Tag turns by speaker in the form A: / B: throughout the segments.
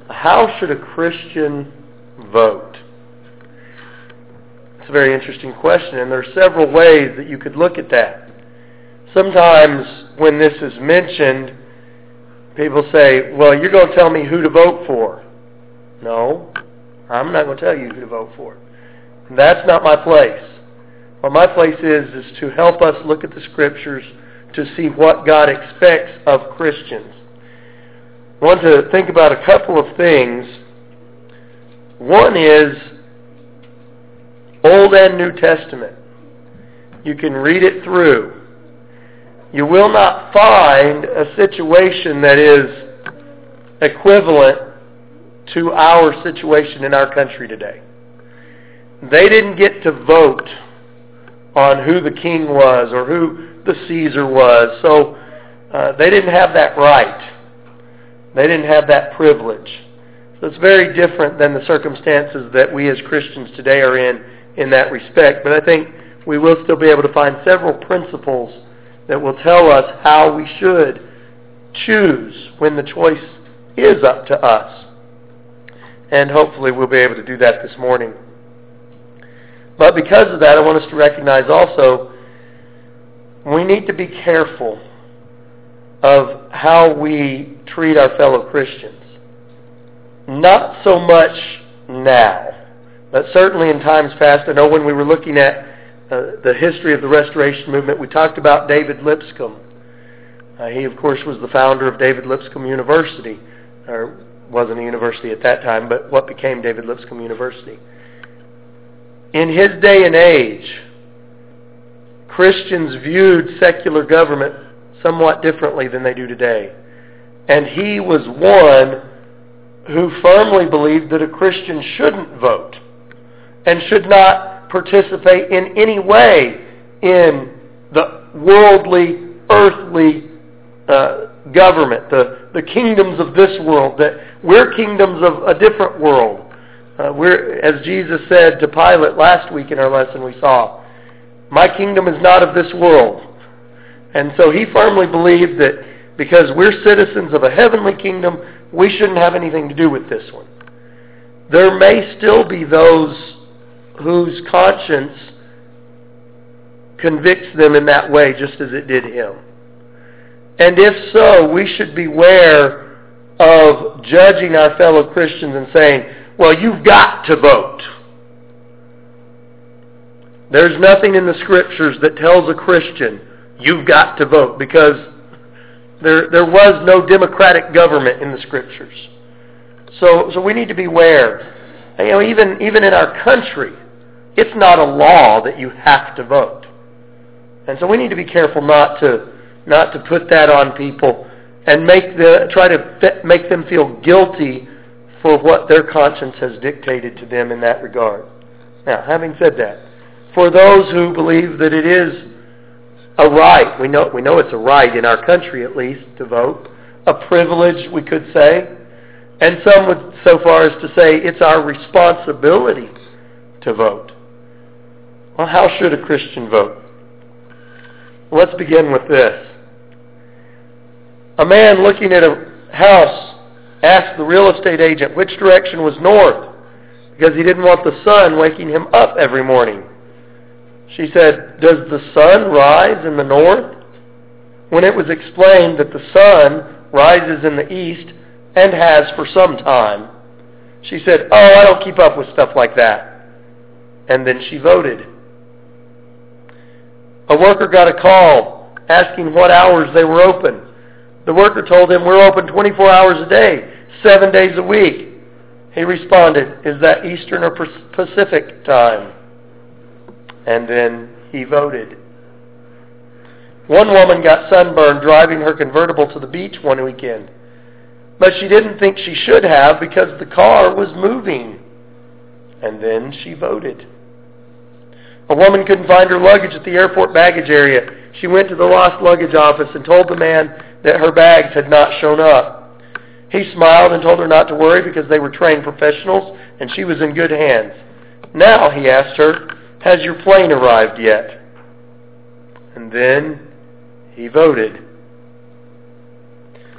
A: How should a Christian vote? It's a very interesting question, and there are several ways that you could look at that. Sometimes when this is mentioned, people say, well, you're going to tell me who to vote for. No, I'm not going to tell you who to vote for. That's not my place. What my place is to help us look at the Scriptures to see what God expects of Christians. I want to think about a couple of things. One is Old and New Testament. You can read it through. You will not find a situation that is equivalent to our situation in our country today. They didn't get to vote on who the king was or who the Caesar was, so they didn't have that right. They didn't have that privilege. So it's very different than the circumstances that we as Christians today are in that respect. But I think we will still be able to find several principles that will tell us how we should choose when the choice is up to us. And hopefully we'll be able to do that this morning. But because of that, I want us to recognize also we need to be careful of how we treat our fellow Christians. Not so much now, but certainly in times past. I know when we were looking at the history of the Restoration Movement, we talked about David Lipscomb. He, of course, was the founder of David Lipscomb University, or wasn't a university at that time, but what became David Lipscomb University. In his day and age, Christians viewed secular government somewhat differently than they do today. And he was one who firmly believed that a Christian shouldn't vote and should not participate in any way in the worldly, earthly government, the kingdoms of this world, that we're kingdoms of a different world. As Jesus said to Pilate last week in our lesson we saw, my kingdom is not of this world. And so he firmly believed that because we're citizens of a heavenly kingdom, we shouldn't have anything to do with this one. There may still be those whose conscience convicts them in that way, just as it did him. And if so, we should beware of judging our fellow Christians and saying, well, you've got to vote. There's nothing in the Scriptures that tells a Christian, you've got to vote, because there was no democratic government in the Scriptures. So we need to beware. Even in our country, it's not a law that you have to vote. And so we need to be careful not to put that on people and try to make them feel guilty for what their conscience has dictated to them in that regard. Now, having said that, for those who believe that it is a right, we know it's a right in our country at least to vote, a privilege we could say, and some would so far as to say it's our responsibility to vote. Well, how should a Christian vote? Well, let's begin with this. A man looking at a house asked the real estate agent which direction was north, because he didn't want the sun waking him up every morning. She said, does the sun rise in the north? When it was explained that the sun rises in the east and has for some time, she said, oh, I don't keep up with stuff like that. And then she voted. A worker got a call asking what hours they were open. The worker told him, we're open 24 hours a day, 7 days a week. He responded, is that Eastern or Pacific time? And then he voted. One woman got sunburned driving her convertible to the beach one weekend. But she didn't think she should have because the car was moving. And then she voted. A woman couldn't find her luggage at the airport baggage area. She went to the lost luggage office and told the man that her bags had not shown up. He smiled and told her not to worry because they were trained professionals and she was in good hands. Now, he asked her, has your plane arrived yet? And then he voted.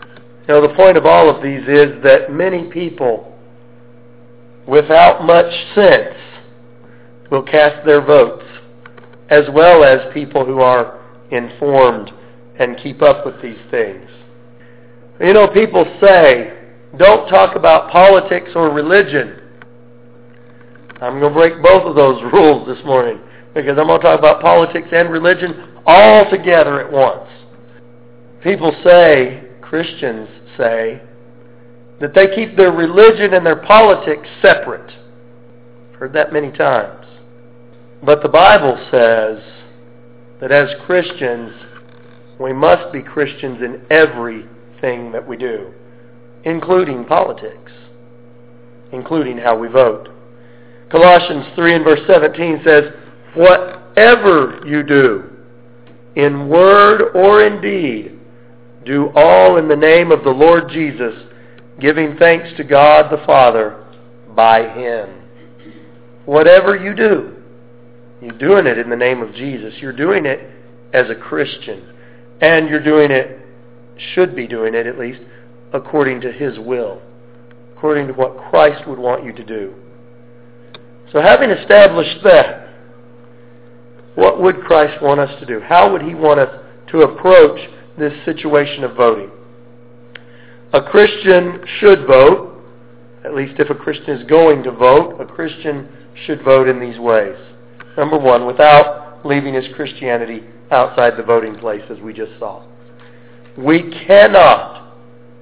A: The point of all of these is that many people without much sense will cast their votes, as well as people who are informed and keep up with these things. People say, don't talk about politics or religion. I'm going to break both of those rules this morning, because I'm going to talk about politics and religion all together at once. People say, Christians say, that they keep their religion and their politics separate. I've heard that many times. But the Bible says that as Christians, we must be Christians in everything that we do, including politics, including how we vote. Colossians 3 and verse 17 says, whatever you do, in word or in deed, do all in the name of the Lord Jesus, giving thanks to God the Father by Him. Whatever you do, you're doing it in the name of Jesus. You're doing it as a Christian. And you're doing it, should be doing it at least, according to His will. According to what Christ would want you to do. So having established that, what would Christ want us to do? How would He want us to approach this situation of voting? A Christian should vote, at least if a Christian is going to vote, a Christian should vote in these ways. Number one, without leaving his Christianity outside the voting place, as we just saw. We cannot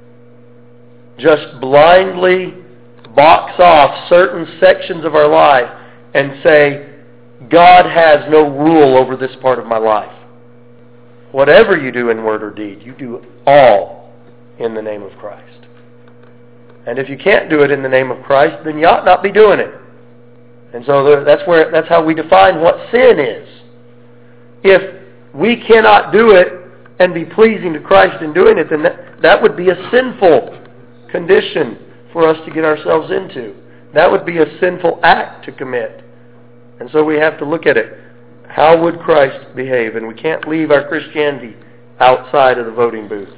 A: just blindly box off certain sections of our life and say, God has no rule over this part of my life. Whatever you do in word or deed, you do all in the name of Christ. And if you can't do it in the name of Christ, then you ought not be doing it. And so that's how we define what sin is. If we cannot do it and be pleasing to Christ in doing it, then that would be a sinful condition for us to get ourselves into. That would be a sinful act to commit. And so we have to look at it. How would Christ behave? And we can't leave our Christianity outside of the voting booth.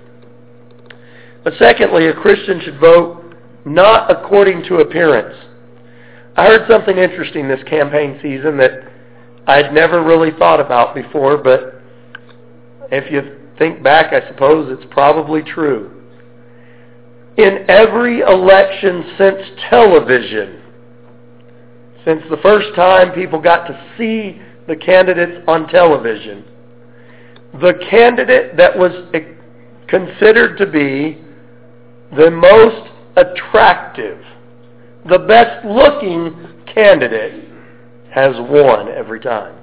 A: But secondly, a Christian should vote not according to appearance. I heard something interesting this campaign season that I'd never really thought about before, but if you think back, I suppose it's probably true. In every election since television, since the first time people got to see the candidates on television, the candidate that was considered to be the most attractive, the best looking candidate has won every time.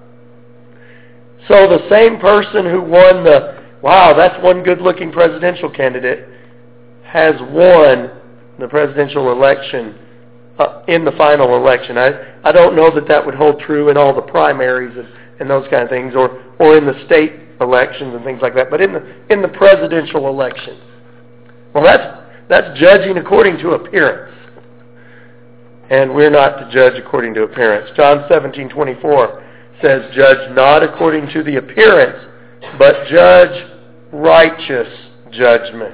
A: So the same person who won that's one good looking presidential candidate, has won the presidential election in the final election. I don't know that would hold true in all the primaries and those kind of things, or in the state elections and things like that, but in the presidential election. Well, that's judging according to appearance. And we're not to judge according to appearance. John 17:24 says, judge not according to the appearance, but judge righteous judgment.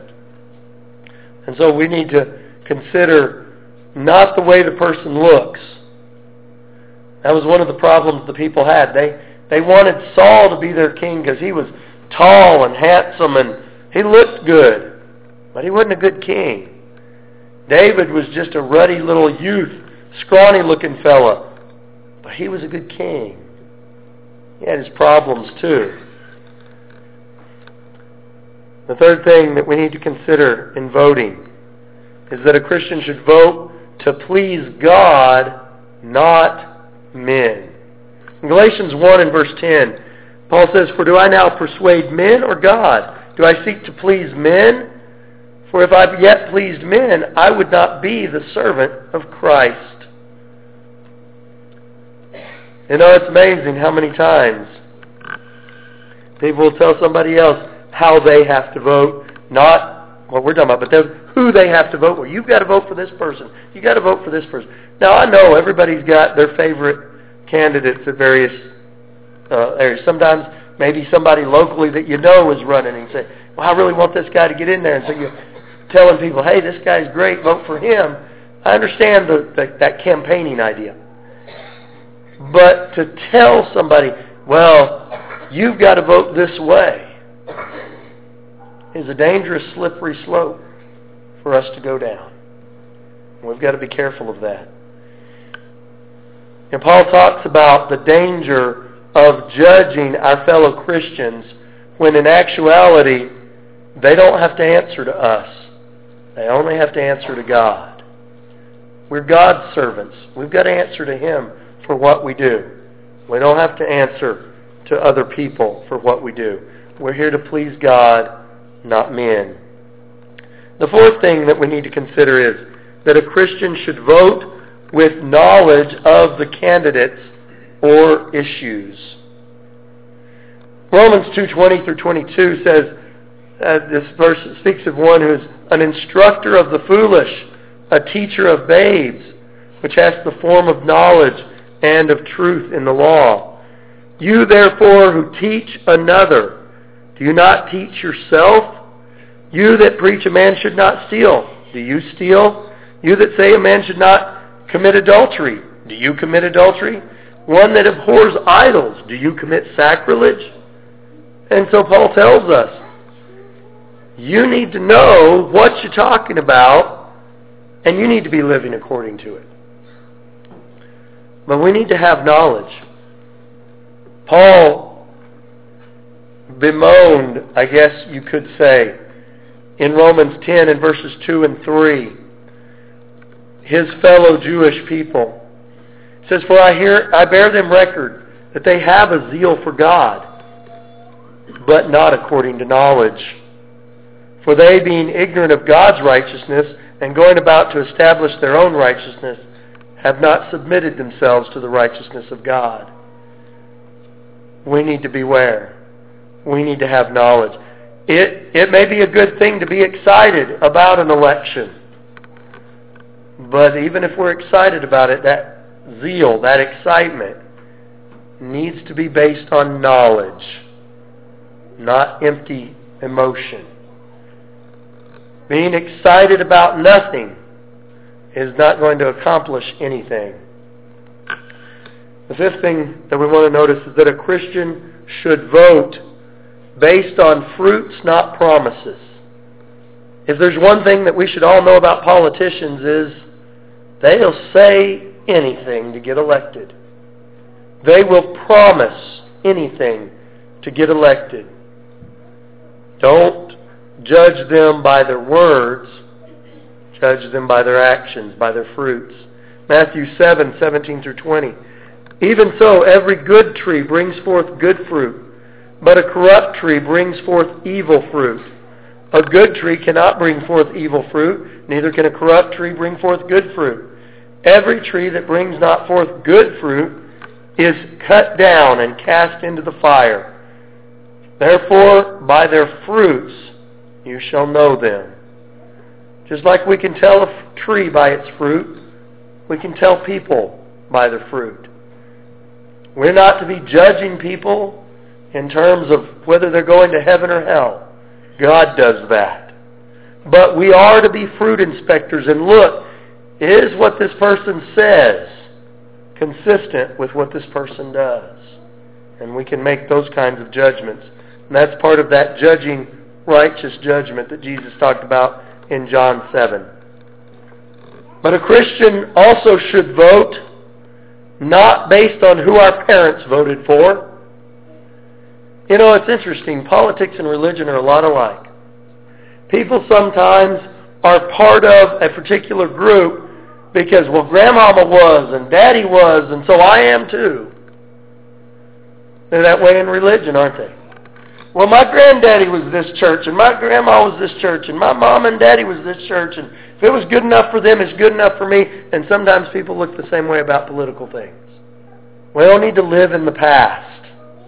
A: And so we need to consider not the way the person looks. That was one of the problems the people had. They wanted Saul to be their king because he was tall and handsome and he looked good, but he wasn't a good king. David was just a ruddy little youth, scrawny looking fella, but he was a good king. He had his problems too. The third thing that we need to consider in voting is that a Christian should vote to please God, not men. In Galatians 1 and verse 10, Paul says, for do I now persuade men or God? Do I seek to please men? For if I've yet pleased men, I would not be the servant of Christ. It's amazing how many times people will tell somebody else how they have to vote, not what we're talking about, but who they have to vote for. You've got to vote for this person. You've got to vote for this person. Now, I know everybody's got their favorite candidates at various areas. Sometimes maybe somebody locally that you know is running and you say, well, I really want this guy to get in there. And so telling people, hey, this guy's great, vote for him. I understand that campaigning idea. But to tell somebody, well, you've got to vote this way, is a dangerous, slippery slope for us to go down. We've got to be careful of that. And Paul talks about the danger of judging our fellow Christians when in actuality they don't have to answer to us. They only have to answer to God. We're God's servants. We've got to answer to Him for what we do. We don't have to answer to other people for what we do. We're here to please God, not men. The fourth thing that we need to consider is that a Christian should vote with knowledge of the candidates or issues. Romans 2:20 through 22 says, this verse speaks of one who is an instructor of the foolish, a teacher of babes, which has the form of knowledge and of truth in the law. You therefore who teach another, do you not teach yourself? You that preach a man should not steal, do you steal? You that say a man should not commit adultery, do you commit adultery? One that abhors idols, do you commit sacrilege? And so Paul tells us, you need to know what you're talking about, and you need to be living according to it. But we need to have knowledge. Paul bemoaned, I guess you could say, in Romans 10 and verses 2 and 3, his fellow Jewish people. It says, for I bear them record that they have a zeal for God, but not according to knowledge. For they, being ignorant of God's righteousness and going about to establish their own righteousness, have not submitted themselves to the righteousness of God. We need to beware. We need to have knowledge. It may be a good thing to be excited about an election. But even if we're excited about it, that zeal, that excitement, needs to be based on knowledge, not empty emotion. Being excited about nothing is not going to accomplish anything. The fifth thing that we want to notice is that a Christian should vote based on fruits, not promises. If there's one thing that we should all know about politicians is they'll say anything to get elected. They will promise anything to get elected. Don't judge them by their words. Judge them by their actions, by their fruits. Matthew 7:17 through 20. Even so, every good tree brings forth good fruit, but a corrupt tree brings forth evil fruit. A good tree cannot bring forth evil fruit, neither can a corrupt tree bring forth good fruit. Every tree that brings not forth good fruit is cut down and cast into the fire. Therefore, by their fruits you shall know them. Just like we can tell a tree by its fruit, we can tell people by their fruit. We're not to be judging people in terms of whether they're going to heaven or hell. God does that. But we are to be fruit inspectors and look, is what this person says consistent with what this person does? And we can make those kinds of judgments. And that's part of that judging righteous judgment that Jesus talked about in John 7. But a Christian also should vote not based on who our parents voted for. You know, it's interesting. Politics and religion are a lot alike. People sometimes are part of a particular group because, well, Grandmama was and Daddy was, and so I am too. They're that way in religion, aren't they? Well, my granddaddy was this church, and my grandma was this church, and my mom and daddy was this church, and if it was good enough for them, it's good enough for me. And sometimes people look the same way about political things. We don't need to live in the past.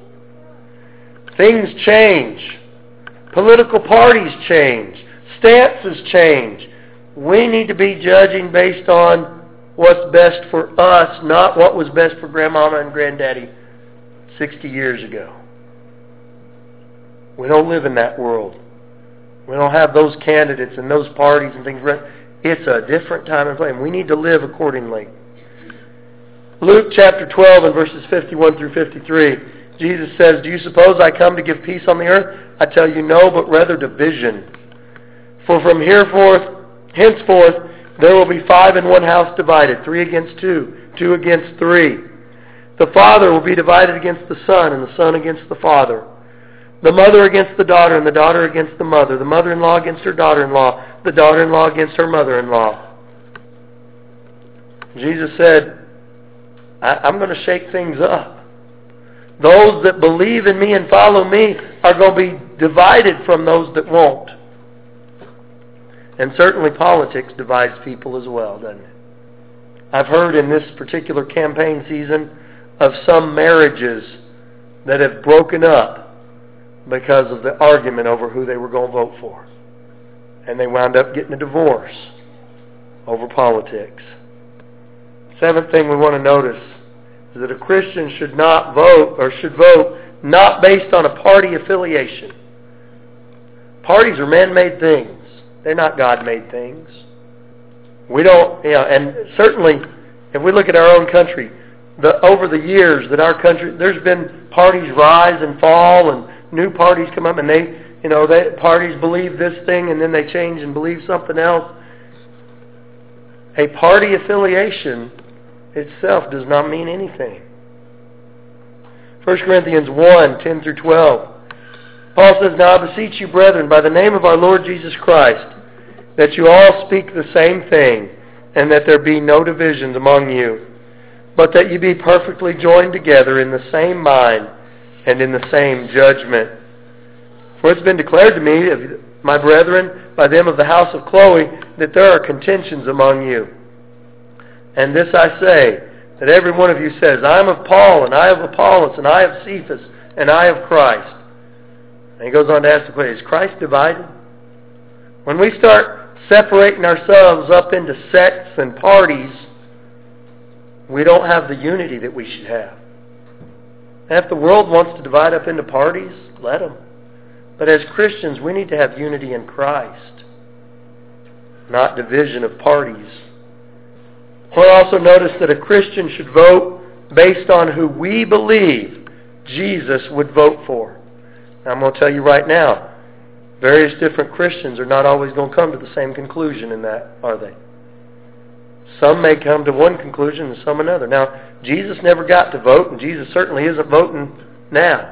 A: Things change. Political parties change. Stances change. We need to be judging based on what's best for us, not what was best for Grandmama and Granddaddy 60 years ago. We don't live in that world. We don't have those candidates and those parties and things. It's a different time and place, and we need to live accordingly. Luke chapter 12 and verses 51 through 53, Jesus says, "Do you suppose I come to give peace on the earth? I tell you no, but rather division. For from henceforth, there will be 5 in one house divided, 3 against 2, 2 against 3. The father will be divided against the son, and the son against the father. The mother against the daughter, and the daughter against the mother. The mother-in-law against her daughter-in-law, the daughter-in-law against her mother-in-law." Jesus said, I'm going to shake things up. Those that believe in me and follow me are going to be divided from those that won't. And certainly politics divides people as well, doesn't it? I've heard in this particular campaign season of some marriages that have broken up because of the argument over who they were going to vote for. And they wound up getting a divorce over politics. 7th thing we want to notice is that a Christian should vote not based on a party affiliation. Parties are man-made things. They're not God-made things. We don't, and certainly if we look at our own country, over the years that our country, there's been parties rise and fall and new parties come up and parties believe this thing and then they change and believe something else. A party affiliation itself does not mean anything. 1 Corinthians 1, 10 through 12. Paul says, "Now I beseech you, brethren, by the name of our Lord Jesus Christ, that you all speak the same thing, and that there be no divisions among you, but that you be perfectly joined together in the same mind and in the same judgment. For it's been declared to me, my brethren, by them of the house of Chloe, that there are contentions among you. And this I say, that every one of you says, I am of Paul, and I of Apollos, and I of Cephas, and I of Christ." And he goes on to ask the question, is Christ divided? When we start separating ourselves up into sects and parties, we don't have the unity that we should have. And if the world wants to divide up into parties, let them. But as Christians, we need to have unity in Christ, not division of parties. We'll also notice that a Christian should vote based on who we believe Jesus would vote for. Now, I'm going to tell you right now, various different Christians are not always going to come to the same conclusion in that, are they? Some may come to one conclusion and some another. Now, Jesus never got to vote, and Jesus certainly isn't voting now.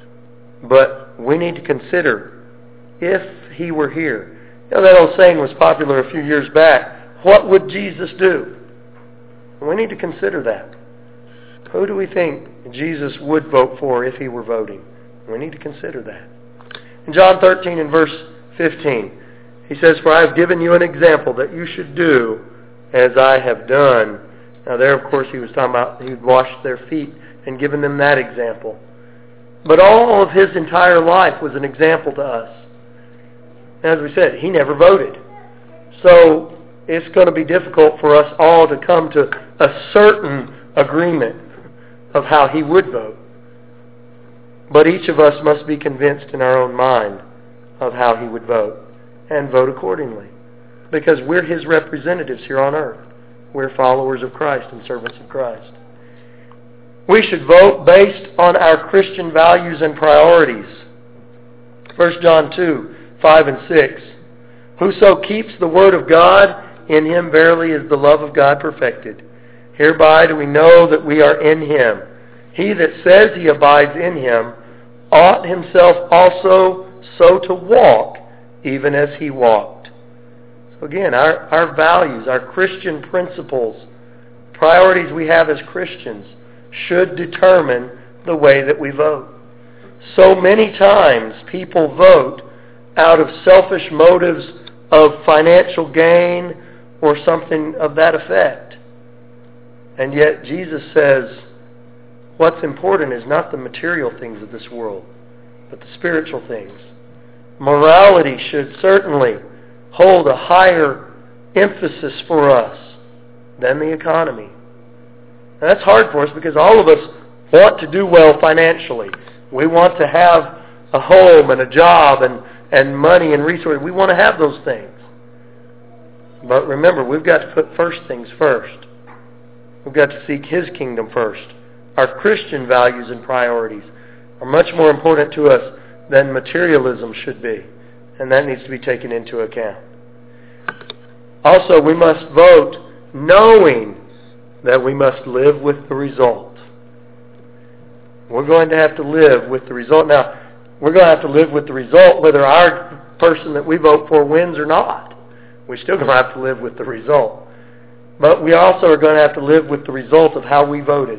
A: But we need to consider, if he were here. That old saying was popular a few years back, what would Jesus do? We need to consider that. Who do we think Jesus would vote for if he were voting? We need to consider that. In John 13 and verse 15, he says, "For I have given you an example that you should do as I have done." Now there, of course, he was talking about he would wash their feet and given them that example. But all of his entire life was an example to us. As we said, he never voted. So it's going to be difficult for us all to come to a certain agreement of how he would vote. But each of us must be convinced in our own mind of how he would vote and vote accordingly. Because we're his representatives here on earth. We're followers of Christ and servants of Christ. We should vote based on our Christian values and priorities. 1 John 2, 5 and 6. "Whoso keeps the word of God, in him verily is the love of God perfected. Hereby do we know that we are in him. He that says he abides in him ought himself also so to walk, even as he walked." So again, our values, our Christian principles, priorities we have as Christians should determine the way that we vote. So many times people vote out of selfish motives of financial gain or something of that effect. And yet Jesus says what's important is not the material things of this world, but the spiritual things. Morality should certainly hold a higher emphasis for us than the economy. And that's hard for us because all of us want to do well financially. We want to have a home and a job and and money and resources. We want to have those things. But remember, we've got to put first things first. We've got to seek His kingdom first. Our Christian values and priorities are much more important to us than materialism should be. And that needs to be taken into account. Also, we must vote knowing that we must live with the result. We're going to have to live with the result. Now, we're going to have to live with the result whether our person that we vote for wins or not. We're still going to have to live with the result. But we also are going to have to live with the result of how we voted.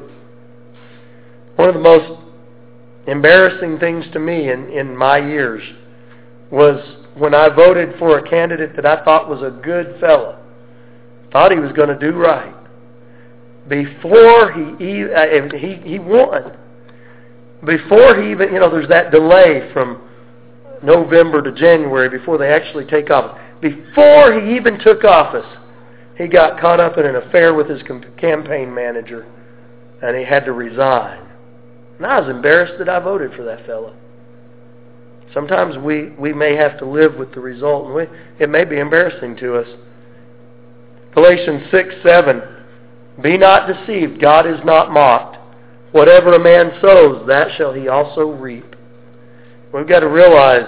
A: One of the most embarrassing things to me in my years was when I voted for a candidate that I thought was a good fellow. Thought he was going to do right. Before he won. Before he even, there's that delay from November to January before they actually take office. Before he even took office, he got caught up in an affair with his campaign manager, and he had to resign. And I was embarrassed that I voted for that fellow. Sometimes we may have to live with the result, and it may be embarrassing to us. Galatians 6:7, be not deceived, God is not mocked. Whatever a man sows, that shall he also reap. We've got to realize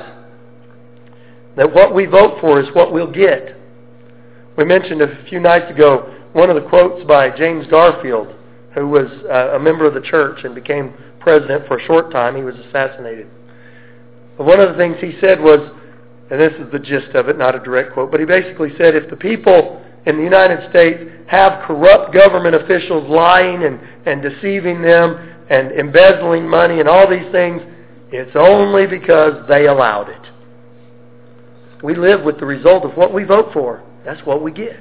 A: that what we vote for is what we'll get. We mentioned a few nights ago one of the quotes by James Garfield, who was a member of the church and became president for a short time. He was assassinated. But one of the things he said was, and this is the gist of it, not a direct quote, but he basically said, if the people in the United States have corrupt government officials lying and deceiving them and embezzling money and all these things, it's only because they allowed it. We live with the result of what we vote for. That's what we get.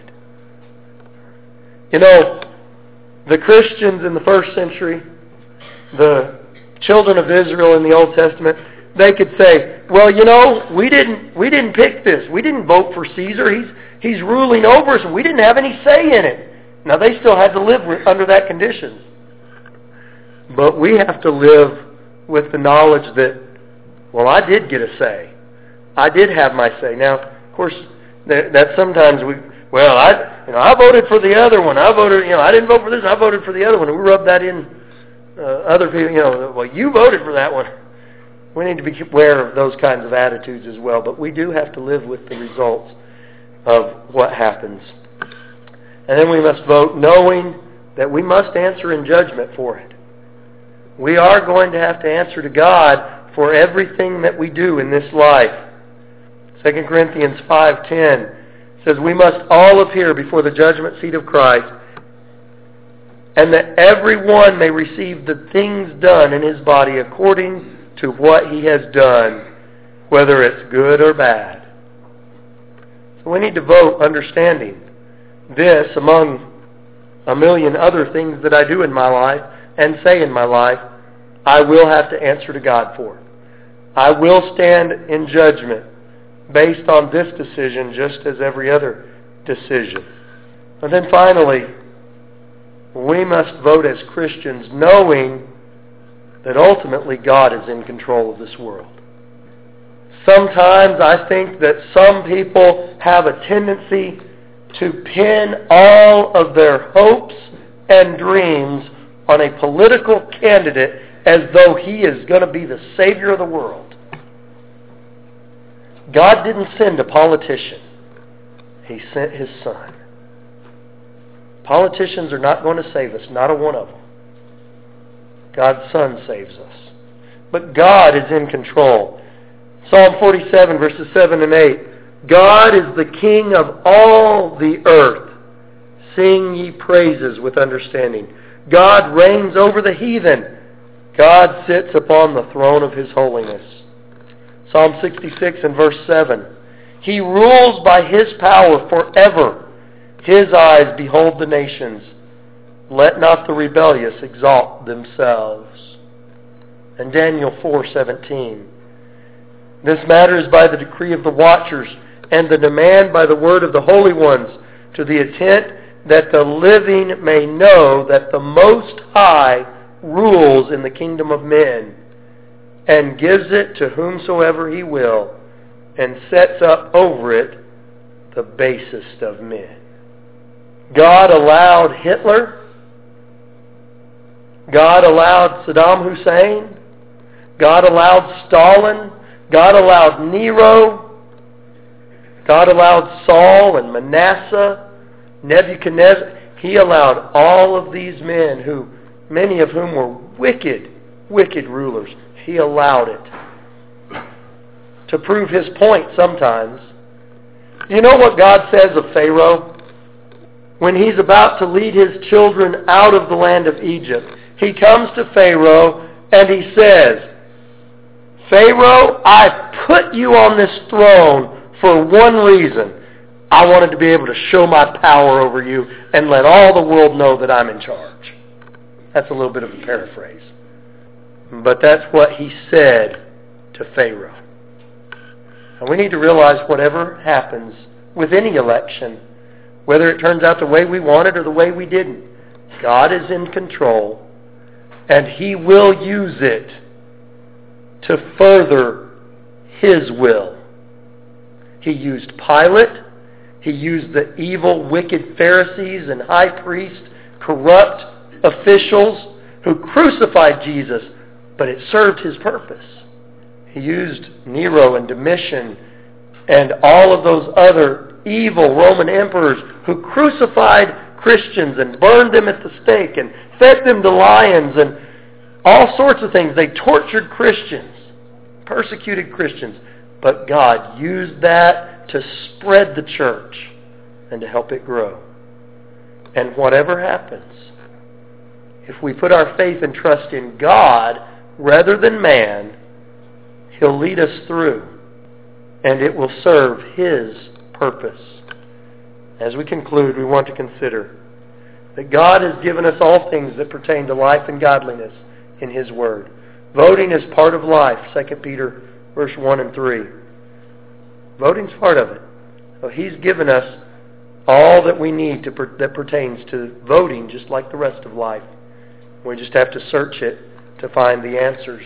A: The Christians in the first century, the children of Israel in the Old Testament, they could say, well, we didn't pick this. We didn't vote for Caesar. He's ruling over us, and we didn't have any say in it. Now, they still had to live under that condition. But we have to live with the knowledge that, well, I did get a say. I did have my say. Now, of course, that sometimes I voted for the other one. I didn't vote for this. I voted for the other one. And we rub that in other people. Well, you voted for that one. We need to be aware of those kinds of attitudes as well. But we do have to live with the results of what happens. And then we must vote knowing that we must answer in judgment for it. We are going to have to answer to God for everything that we do in this life. 2 Corinthians 5:10 says, we must all appear before the judgment seat of Christ, and that everyone may receive the things done in his body according to what he has done, whether it's good or bad. So we need to vote understanding this, among a million other things that I do in my life and say in my life, I will have to answer to God for. I will stand in judgment based on this decision just as every other decision. And then finally, we must vote as Christians knowing that ultimately God is in control of this world. Sometimes I think that some people have a tendency to pin all of their hopes and dreams on a political candidate as though he is going to be the Savior of the world. God didn't send a politician. He sent His Son. Politicians are not going to save us, not a one of them. God's Son saves us. But God is in control. Psalm 47, verses 7 and 8. God is the King of all the earth. Sing ye praises with understanding. God reigns over the heathen. God sits upon the throne of His holiness. Psalm 66 and verse 7. He rules by His power forever. His eyes behold the nations. Let not the rebellious exalt themselves. And Daniel 4:17. This matter is by the decree of the watchers, and the demand by the word of the holy ones, to the intent that the living may know that the Most High rules in the kingdom of men, and gives it to whomsoever He will, and sets up over it the basest of men. God allowed Hitler. God allowed Saddam Hussein. God allowed Stalin. God allowed Nero. God allowed Saul and Manasseh, Nebuchadnezzar. He allowed all of these men, who many of whom were wicked, wicked rulers. He allowed it to prove His point sometimes. You know what God says of Pharaoh? When he's about to lead his children out of the land of Egypt, he comes to Pharaoh and he says, Pharaoh, I put you on this throne for one reason. I wanted to be able to show my power over you and let all the world know that I'm in charge. That's a little bit of a paraphrase. But that's what he said to Pharaoh. And we need to realize whatever happens with any election, whether it turns out the way we wanted or the way we didn't, God is in control, and He will use it to further His will. He used Pilate. He used the evil, wicked Pharisees and high priests, corrupt officials who crucified Jesus, but it served His purpose. He used Nero and Domitian and all of those other evil Roman emperors who crucified Christians and burned them at the stake and fed them to lions and all sorts of things. They tortured Christians, persecuted Christians. But God used that to spread the church and to help it grow. And whatever happens, if we put our faith and trust in God rather than man, He'll lead us through, and it will serve His purpose. As we conclude, we want to consider that God has given us all things that pertain to life and godliness in His Word. Voting is part of life, 2 Peter verse 1 and 3. Voting's part of it. So He's given us all that we need that pertains to voting, just like the rest of life. We just have to search it to find the answers.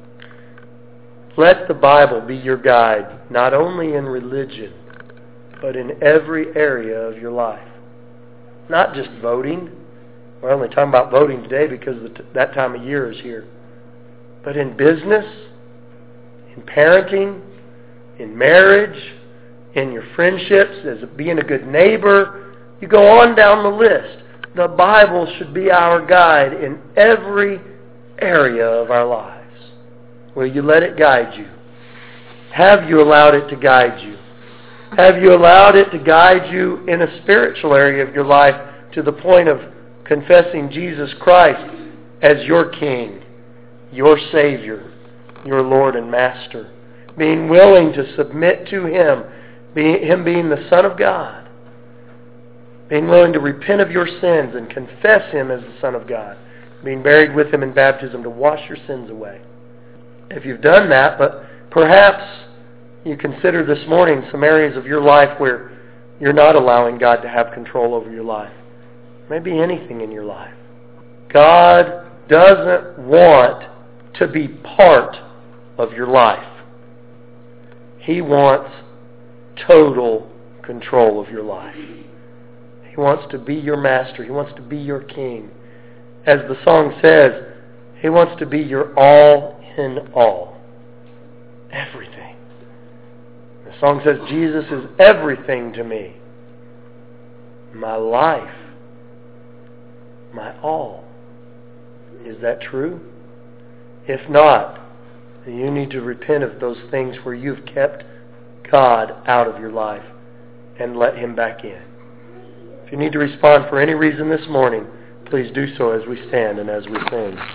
A: Let the Bible be your guide, not only in religion, but in every area of your life. Not just voting. We're only talking about voting today because that time of year is here. But in business, in parenting, in marriage, in your friendships, as being a good neighbor. You go on down the list. The Bible should be our guide in every area of our lives. Will you let it guide you? Have you allowed it to guide you? Have you allowed it to guide you in a spiritual area of your life to the point of confessing Jesus Christ as your King, your Savior, your Lord and Master? Being willing to submit to Him, Him being the Son of God. Being willing to repent of your sins and confess Him as the Son of God. Being buried with Him in baptism to wash your sins away. If you've done that, but perhaps you consider this morning some areas of your life where you're not allowing God to have control over your life. Maybe anything in your life. God doesn't want to be part of your life. He wants total control of your life. He wants to be your master. He wants to be your king. As the song says, He wants to be your all in all. Everything. The song says, Jesus is everything to me. My life. My all. Is that true? If not, then you need to repent of those things where you've kept God out of your life and let Him back in. If you need to respond for any reason this morning, please do so as we stand and as we sing.